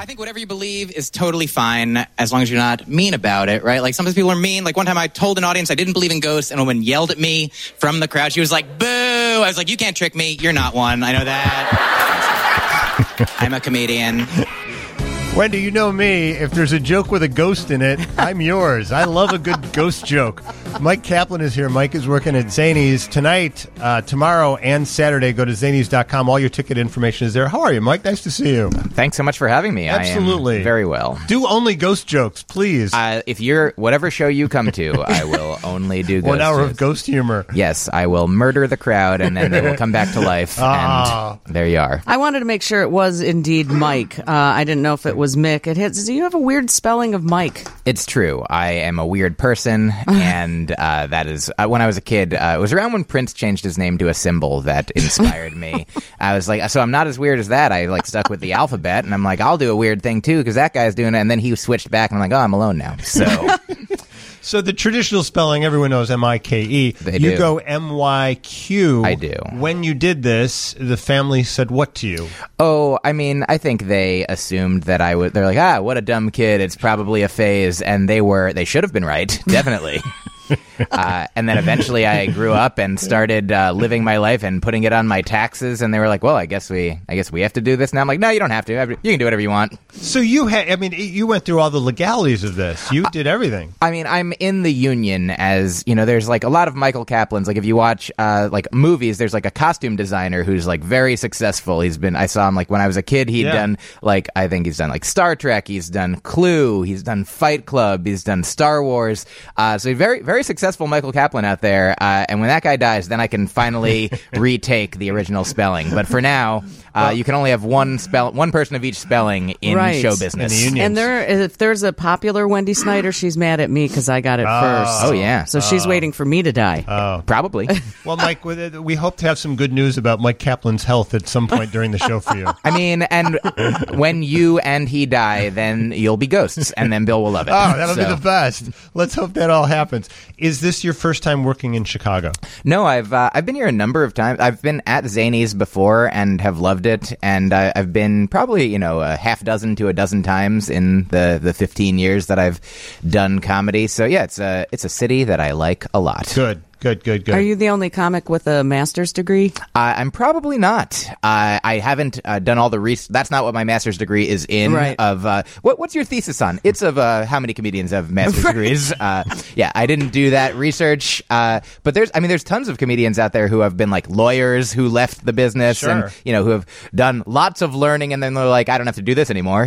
I think whatever you believe is totally fine as long as you're not mean about it, right? Like, sometimes people are mean. Like, one time I told an audience I didn't believe in ghosts, and a woman yelled at me from the crowd. She was like, boo! I was like, you can't trick me. You're not one. I know that. I'm a comedian. Wendy, you know me. If there's a joke with a ghost in it, I'm yours. I love a good ghost joke. Mike Kaplan is here. Mike is working at Zanies tonight, tomorrow, and Saturday. Go to Zanies.com. All your ticket information is there. How are you, Mike? Nice to see you. Thanks so much for having me. Absolutely. I am very well. Do only ghost jokes, please. If you're, whatever show you come to, I will only do ghost 1 hour jokes. of ghost humor. Yes, I will murder the crowd, and then they will come back to life. And there you are. I wanted to make sure it was indeed Mike. I didn't know if it was Mick. Do you have a weird spelling of Mike? It's true. I am a weird person, and that is, when I was a kid, it was around when Prince changed his name to a symbol that inspired me. I was like, so I'm not as weird as that. I like stuck with the alphabet, and I'm like, I'll do a weird thing too, because that guy's doing it, and then he switched back, and I'm like, oh, I'm alone now. So the traditional spelling, everyone knows M-I-K-E. They you do. go M-Y-Q. I do. When you did this, the family said what to you? Oh, I mean, I think they assumed that I would. They're like, what a dumb kid. It's probably a phase, and they should have been right, definitely. And then eventually I grew up and started living my life and putting it on my taxes, and they were like, well, I guess we have to do this now. I'm like, no, you don't have to. You can do whatever you want. So you went through all the legalities of this. You did everything. I mean, I'm in the union, as you know. There's like a lot of Michael Kaplans. Like if you watch like movies, there's like a costume designer who's like very successful. I saw him like when I was a kid. He'd done like, I think he's done like Star Trek. He's done Clue. He's done Fight Club. He's done Star Wars. So very, very successful Michael Kaplan out there. And when that guy dies, then I can finally retake the original spelling. But for now, you can only have one person of each spelling in show business. In the and if there's a popular Wendy Snyder, she's mad at me because I got it first. Oh, yeah. So she's waiting for me to die. Probably. Well, Mike, we hope to have some good news about Mike Kaplan's health at some point during the show for you. I mean, and when you and he die, then you'll be ghosts, and then Bill will love it. Oh, that'll be the best. Let's hope that all happens. Is this your first time working in Chicago? No, I've been here a number of times. I've been at Zanies before and have loved it, and I've been probably a half dozen to a dozen times in the 15 years that I've done comedy. So yeah, it's a city that I like a lot. Good. Are you the only comic with a master's degree? I'm probably not. I haven't done all the research. That's not what my master's degree is in. Right. What's your thesis on? It's of how many comedians have master's degrees. Yeah, I didn't do that research. But there's tons of comedians out there who have been like lawyers who left the business and who have done lots of learning, and then they're like, I don't have to do this anymore.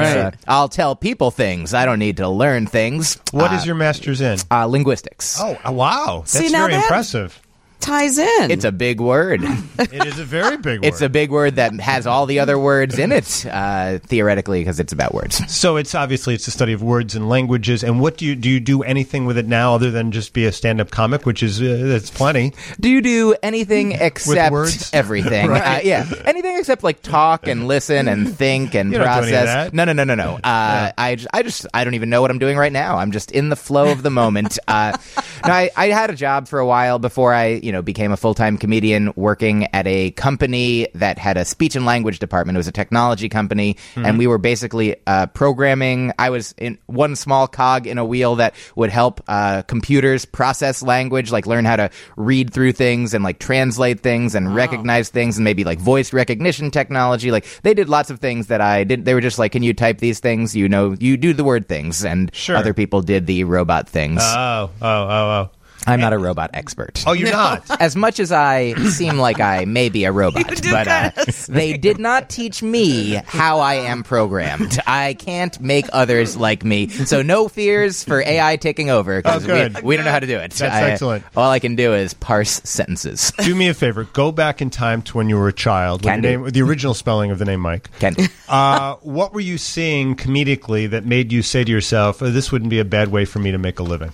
I'll tell people things. I don't need to learn things. What is your master's in? Linguistics. Oh, wow. That's now very impressive. Ties in. It's a big word. It is a very big word. It's a big word that has all the other words in it, theoretically, because it's about words. So it's the study of words and languages. And what do you do anything with it now other than just be a stand-up comic, which is that's plenty? Do you do anything except words? Everything? Right. Yeah, anything except like talk and listen and think and You don't do any of process. that. No. I don't even know what I'm doing right now. I'm just in the flow of the moment. I had a job for a while before I became a full-time comedian working at a company that had a speech and language department. It was a technology company, and we were basically programming. I was in one small cog in a wheel that would help computers process language, like learn how to read through things and like translate things and recognize things, and maybe like voice recognition technology. Like they did lots of things that I did. They were just like, can you type these things? You do the word things, and other people did the robot things. Oh. I'm not a robot expert. Oh, you're not? As much as I seem like I may be a robot, but they did not teach me how I am programmed. I can't make others like me. So no fears for AI taking over, because we don't know how to do it. That's excellent. All I can do is parse sentences. Do me a favor. Go back in time to when you were a child. The original spelling of the name Mike. What were you seeing comedically that made you say to yourself, this wouldn't be a bad way for me to make a living?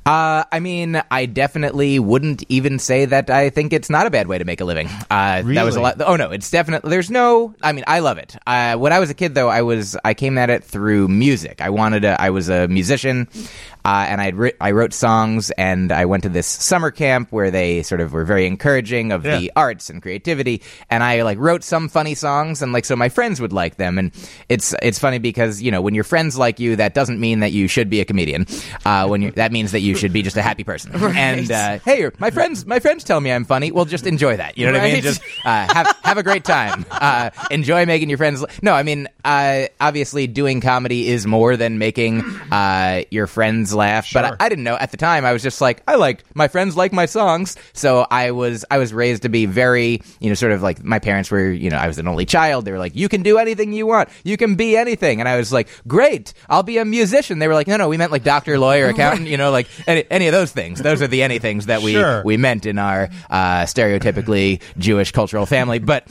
I definitely wouldn't even say that I think it's not a bad way to make a living. Really? That was a lot. Oh no, it's definitely. I love it. When I was a kid, though, I came at it through music. I was a musician, and I wrote songs, and I went to this summer camp where they sort of were very encouraging of the arts and creativity, and I like wrote some funny songs, and like so my friends would like them, and it's funny because when your friends like you, that doesn't mean that you should be a comedian. That means that you should be just a happy person. Right. And hey, my friends tell me I'm funny. Well, just enjoy that. You know what I mean? Just have a great time. Enjoy making your friends. No, I mean obviously doing comedy is more than making your friends laugh. Sure. But I didn't know at the time. I was just like, my friends like my songs. So I was raised to be very sort of like my parents were. I was an only child. They were like, you can do anything you want. You can be anything. And I was like, great. I'll be a musician. They were like, no, we meant like doctor, lawyer, accountant. Like any of those things. Those are the anythings that we meant in our stereotypically Jewish cultural family. But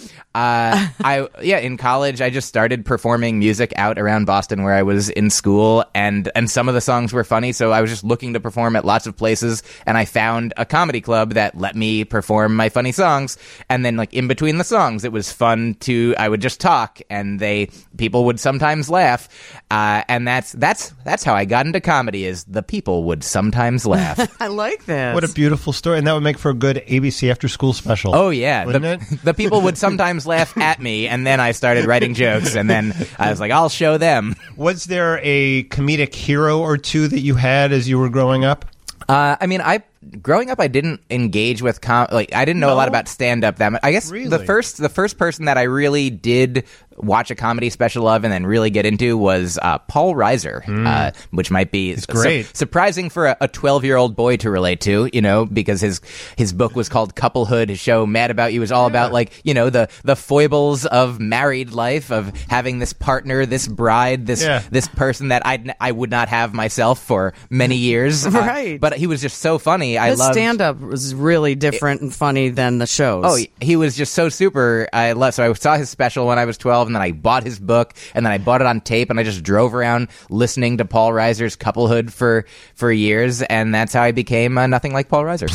in college I just started performing music out around Boston where I was in school, and some of the songs were funny, so I was just looking to perform at lots of places, and I found a comedy club that let me perform my funny songs, and then like in between the songs it was fun I would just talk, and people would sometimes laugh, and that's how I got into comedy, is the people would sometimes laugh. I like that. What a beautiful story, and that would make for a good ABC after school special. Oh yeah, wouldn't it? The people would sometimes laugh at me, and then I started writing jokes, and then I was like, I'll show them. Was there a comedic hero or two that you had as you were growing up? Growing up, I didn't engage with I didn't know a lot about stand-up that much. I guess Really? the first person that I really did watch a comedy special of and then really get into was Paul Reiser, which might be great. Surprising for a 12-year-old boy to relate to, because his book was called Couplehood. His show Mad About You was all about the foibles of married life, of having this partner, this bride, this person that I would not have myself for many years. Right. But he was just so funny. His stand-up was really different and funny than the shows. Oh, he was just so super. So I saw his special when I was 12, and then I bought his book, and then I bought it on tape, and I just drove around listening to Paul Reiser's Couplehood for years, and that's how I became Nothing Like Paul Reiser.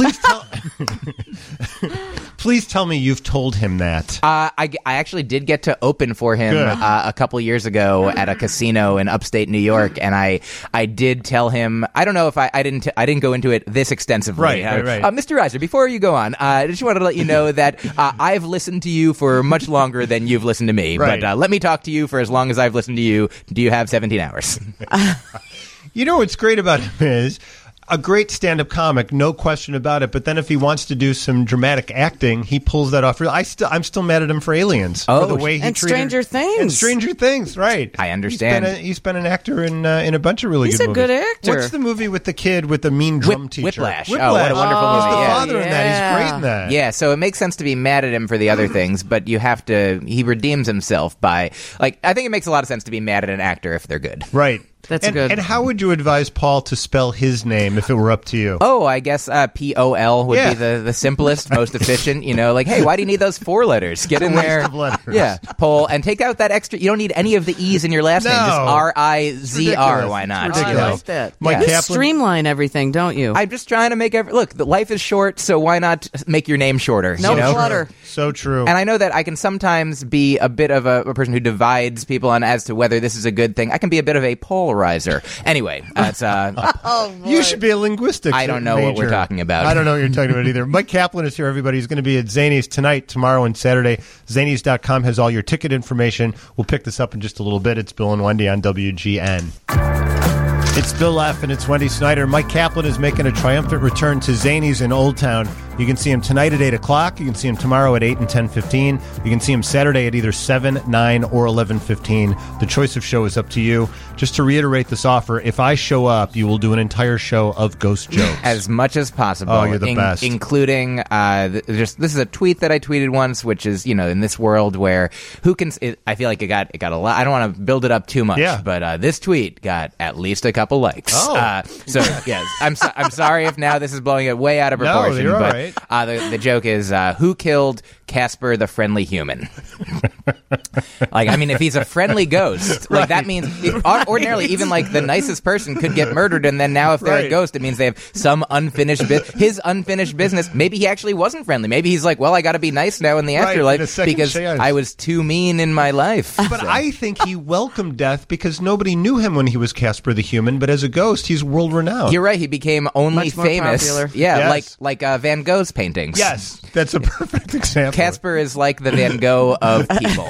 Please tell me you've told him that. I actually did get to open for him a couple years ago at a casino in upstate New York, and I did tell him. I don't know if I didn't go into it this extensively. Right. Mr. Reiser, before you go on, I just wanted to let you know that I've listened to you for much longer than you've listened to me. Right. But let me talk to you for as long as I've listened to you. Do you have 17 hours? What's great about him is a great stand-up comic, no question about it. But then if he wants to do some dramatic acting, he pulls that off. I'm still mad at him for Aliens. For the way he and treated Stranger Things. And Stranger Things, right. I understand. He's been an actor in a bunch of really He's good movies. a good actor. What's the movie with the kid with the mean drum teacher? Whiplash. Oh, what a wonderful movie. He's the Yeah. father in that. He's great in that. Yeah, so it makes sense to be mad at him for the other things, but he redeems himself by, I think it makes a lot of sense to be mad at an actor if they're good. Right. That's good. And how would you advise Paul to spell his name if it were up to you? Oh, I guess P-O-L would be the simplest, most efficient. Hey, why do you need those 4 letters? Get in there. Of letters. Yeah, Paul, and take out that extra. You don't need any of the E's in your last name. Just R-I-Z-R. Why not? It's I ridiculous. like that. Mike You Kaplan? streamline everything, don't you? I'm just trying to make look, the life is short, so why not make your name shorter? No clutter. So true. And I know that I can sometimes be a bit of a person who divides people on as to whether this is a good thing. I can be a bit of a polarizer. Anyway, that's you should be a linguistics I don't know what we're major. talking about. I don't know what you're talking about either. Mike Kaplan is here, everybody. He's going to be at Zanies tonight, tomorrow, and Saturday. Zanies.com has all your ticket information. We'll pick this up in just a little bit. It's Bill and Wendy on WGN. It's Bill F. and it's Wendy Snyder. Mike Kaplan is making a triumphant return to Zanies in Old Town. You can see him tonight at 8 o'clock. You can see him tomorrow at 8 and 10:15. You can see him Saturday at either 7, 9, or 11:15. The choice of show is up to you. Just to reiterate this offer, if I show up, you will do an entire show of ghost jokes. As much as possible. Oh, you're the best. Including, this is a tweet that I tweeted once, which is, in this world where I feel like it got a lot. I don't want to build it up too much, but this tweet got at least a couple likes. Oh. So, yes, I'm sorry if now this is blowing it way out of proportion. you're all but right. right. The joke is, who killed Casper the Friendly Human? Like, I mean, if he's a friendly ghost, like that means ordinarily even like the nicest person could get murdered, and then now if they're a ghost, it means they have some unfinished his unfinished business. Maybe he actually wasn't friendly. Maybe he's like, well, I got to be nice now in the afterlife because chance. I was too mean in my life. But I think he welcomed death because nobody knew him when he was Casper the Human, but as a ghost, he's world renowned. You're right. He became only Much more famous. popular. Yeah, Yes. like Van Gogh's paintings. Yes, that's a perfect example. Casper is like the Van Gogh of people.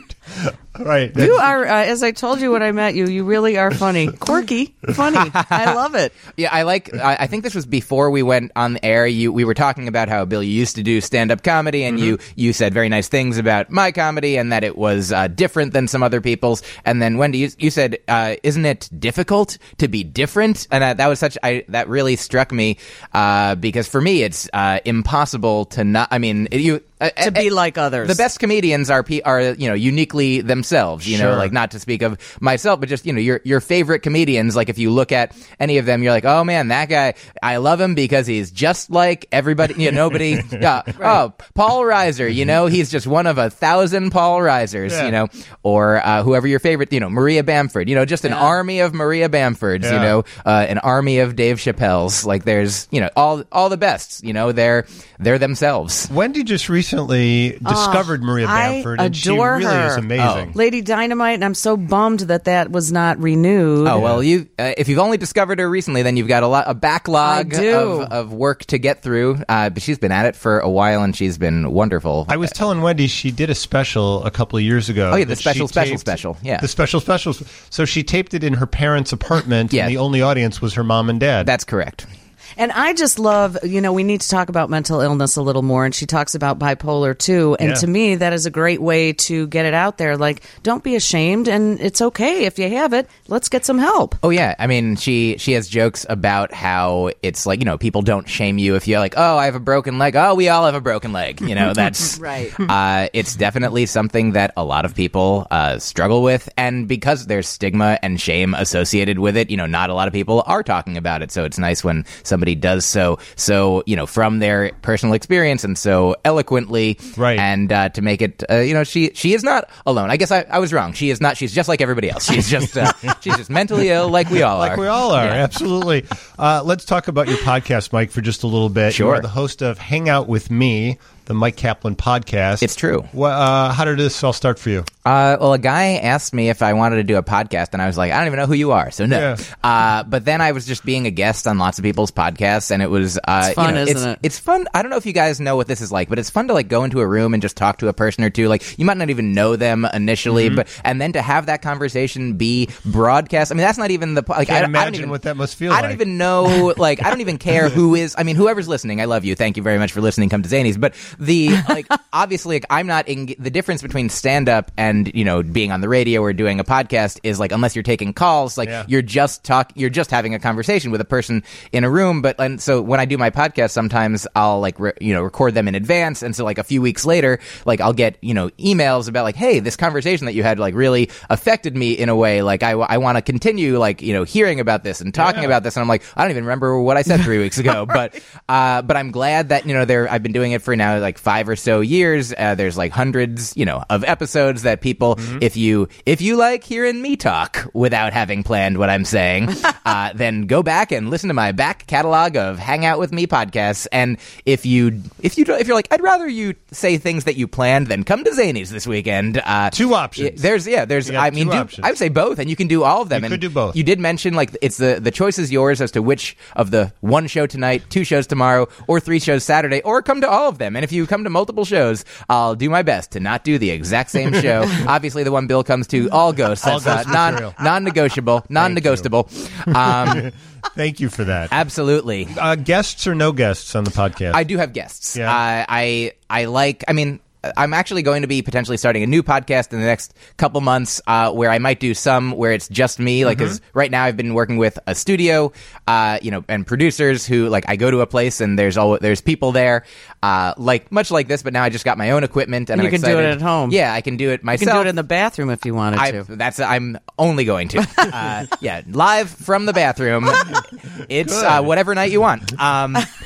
Right. You are, as I told you when I met you, you really are funny. Quirky, funny. I love it. Yeah, I think this was before we went on the air. We were talking about how, Bill, you used to do stand-up comedy, and you said very nice things about my comedy and that it was different than some other people's. And then, Wendy, you said, isn't it difficult to be different? And that was that really struck me because for me, it's impossible to not, I mean, To be like others. The best comedians are uniquely themselves, Sure. like not to speak of myself, but just, your favorite comedians. Like if you look at any of them, you're like, oh man, that guy, I love him because he's just like everybody, nobody, oh, Paul Reiser, he's just one of 1,000 Paul Reisers, or whoever your favorite, Maria Bamford, just an army of Maria Bamfords, an army of Dave Chappelle's. Like there's, all the bests, they're themselves. Wendy just recently discovered Maria Bamford, and she adore really her. is amazing. Lady Dynamite, and I'm so bummed that was not renewed. Oh, well, if you've only discovered her recently, then you've got a backlog of work to get through. But she's been at it for a while, and she's been wonderful. I was telling Wendy she did a special a couple of years ago. Oh, yeah, the that she special. Yeah. The special. So she taped it in her parents' apartment, and the only audience was her mom and dad. That's correct. And I just love, we need to talk about mental illness a little more. And she talks about bipolar too. And to me, that is a great way to get it out there. Like, don't be ashamed. And it's okay if you have it. Let's get some help. Oh, yeah. I mean, she has jokes about how it's like, people don't shame you if you're like, oh, I have a broken leg. Oh, we all have a broken leg. That's right. It's definitely something that a lot of people struggle with. And because there's stigma and shame associated with it, not a lot of people are talking about it. So it's nice when somebody does so from their personal experience and so eloquently, right? And to make it, she is not alone. I guess I was wrong. She is not. She's just like everybody else. She's just mentally ill, like we all are. Like we all are, absolutely. Let's talk about your podcast, Mike, for just a little bit. Sure. You are the host of Hang Out With Me, the Mike Kaplan podcast. It's true. How did this all start for you? Well, a guy asked me if I wanted to do a podcast, and I was like, I don't even know who you are, so no. Yeah. But then I was just being a guest on lots of people's podcasts, and it was it's fun, isn't it? It's fun. I don't know if you guys know what this is like, but it's fun to like go into a room and just talk to a person or two. Like you might not even know them initially, and then to have that conversation be broadcast. I mean, that's not even the like. Can't I imagine don't even, what that must feel like. I don't even know. Like, I don't even care who is. I mean, whoever's listening, I love you. Thank you very much for listening. Come to Zanies. But obviously, like, I'm not the difference between stand up and being on the radio or doing a podcast is like, unless you're taking calls, like you're just having a conversation with a person in a room. And so when I do my podcast, sometimes I'll like record them in advance, and so like a few weeks later, like I'll get emails about like, hey, this conversation that you had like really affected me in a way, like I want to continue like hearing about this and talking about this, and I'm like, I don't even remember what I said 3 weeks ago. But I'm glad that I've been doing it for now like 5 or so years. There's like hundreds of episodes that people, if you like hearing me talk without having planned what I'm saying, then go back and listen to my back catalog of Hang Out With Me podcasts. And if you're like, I'd rather you say things that you planned, then come to Zanies this weekend. 2 options. I would say both, and you can do all of them. You could do both. You did mention like it's the choice is yours as to which of the 1 show tonight, 2 shows tomorrow, or 3 shows Saturday, or come to all of them. And if you come to multiple shows, I'll do my best to not do the exact same show. Obviously, the one Bill comes to, all ghosts. That's non-negotiable. Thank you for that. Absolutely. Guests or no guests on the podcast? I do have guests. Yeah. I'm actually going to be potentially starting a new podcast in the next couple months where I might do some where it's just me. Like, because right now I've been working with a studio, and producers who, like, I go to a place and there's people there, much like this, but now I just got my own equipment and you I'm can excited. do it at home. Yeah, I can do it myself. You can do it in the bathroom if you wanted to. I'm only going to. Live from the bathroom. It's whatever night you want.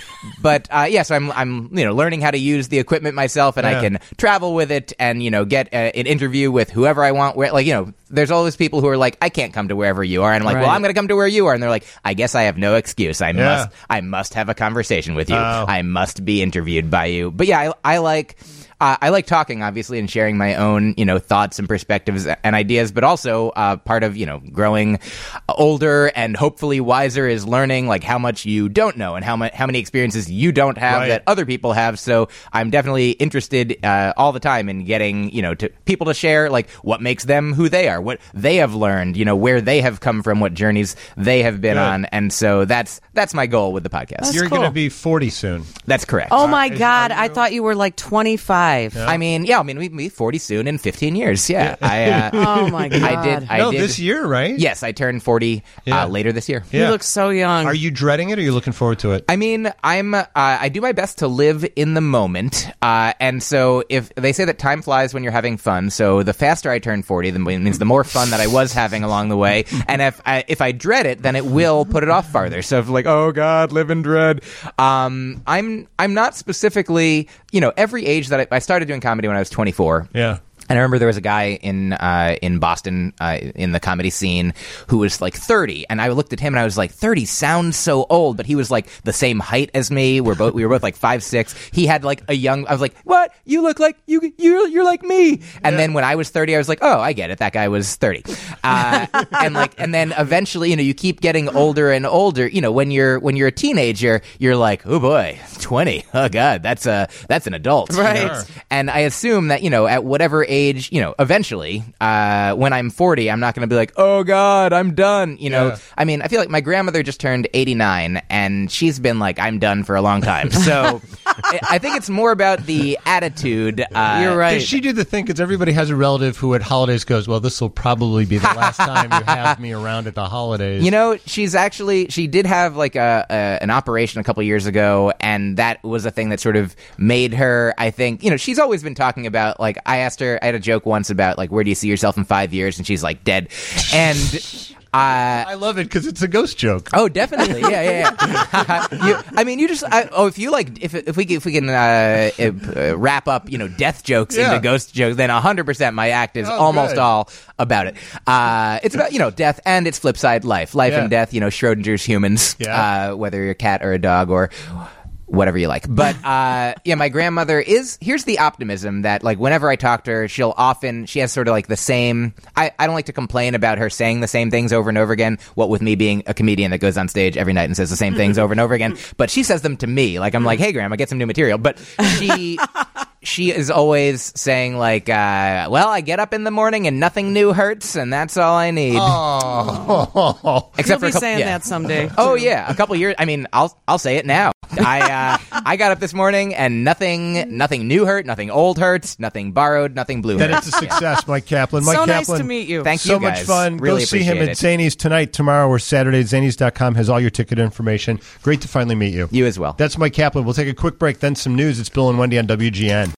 But so I'm learning how to use the equipment myself, and I can travel with it, and get an interview with whoever I want. There's always people who are like, I can't come to wherever you are, and I'm like, well, I'm going to come to where you are, and they're like, I guess I have no excuse. I must have a conversation with you. I must be interviewed by you. But yeah, I like talking, obviously, and sharing my own, thoughts and perspectives and ideas, but also part of, growing older and hopefully wiser is learning like how much you don't know and how many experiences you don't have that other people have. So I'm definitely interested all the time in getting, to people to share like what makes them who they are, what they have learned, where they have come from, what journeys they have been on. And so that's my goal with the podcast. You're going to be 40 soon. That's correct. Oh my God. I thought you were like 25. Yeah. I mean, we'll be 40 soon in 15 years. Yeah. Oh my God. I did. This year, right? Yes, I turned 40 later this year. You look so young. Are you dreading it or are you looking forward to it? I mean, I do my best to live in the moment. And so if they say that time flies when you're having fun, so the faster I turn 40, then it means the more fun that I was having along the way. And if I dread it, then it will put it off farther. So if like, oh God, live in dread. I'm not specifically, every age that I started doing comedy when I was 24. Yeah. And I remember there was a guy in Boston in the comedy scene who was like 30, and I looked at him and I was like, 30 sounds so old, but he was like the same height as me. We were both like 5'6". He had like I was like, what? You look like you're like me. And then when I was 30, I was like, oh, I get it. That guy was 30. And then eventually, you keep getting older and older. When you're a teenager, you're like, oh boy, 20. Oh God, that's an adult. Right. And I assume that, at whatever age, eventually, when I'm 40, I'm not going to be like, oh God, I'm done. I mean, I feel like my grandmother just turned 89 and she's been like, I'm done for a long time. So I think it's more about the attitude. You're right. Does she do the thing? Because everybody has a relative who at holidays goes, well, this will probably be the last time you have me around at the holidays. She did have like an operation a couple years ago, and that was a thing that sort of made her, I think, she's always been talking about, like, I asked her, I had a joke once about like, where do you see yourself in 5 years? And she's like, dead. And I love it because it's a ghost joke. Oh, definitely, yeah. If we can wrap up, death jokes into ghost jokes, then 100% my act is almost all about it. It's about death and its flip side, life and death. Schrodinger's humans, whether you're a cat or a dog or whatever you like. But my grandmother here's the optimism that like whenever I talk to her, she has sort of like the same, I don't like to complain about her saying the same things over and over again, what with me being a comedian that goes on stage every night and says the same things over and over again, but she says them to me. Like I'm like, hey Grandma, get some new material. But she is always saying like, well, I get up in the morning and nothing new hurts, and that's all I need. Oh. Except for saying that someday. Oh yeah, a couple years. I mean, I'll say it now. I got up this morning and nothing new hurt, nothing old hurts, nothing borrowed, nothing blue hurt. Then it's a success, Mike Kaplan. Mike so Kaplan, nice to meet you. Thank you, so guys. much fun. Really Go see him at Zanies tonight, tomorrow, or Saturday. Zanies.com has all your ticket information. Great to finally meet you. You as well. That's Mike Kaplan. We'll take a quick break, then some news. It's Bill and Wendy on WGN.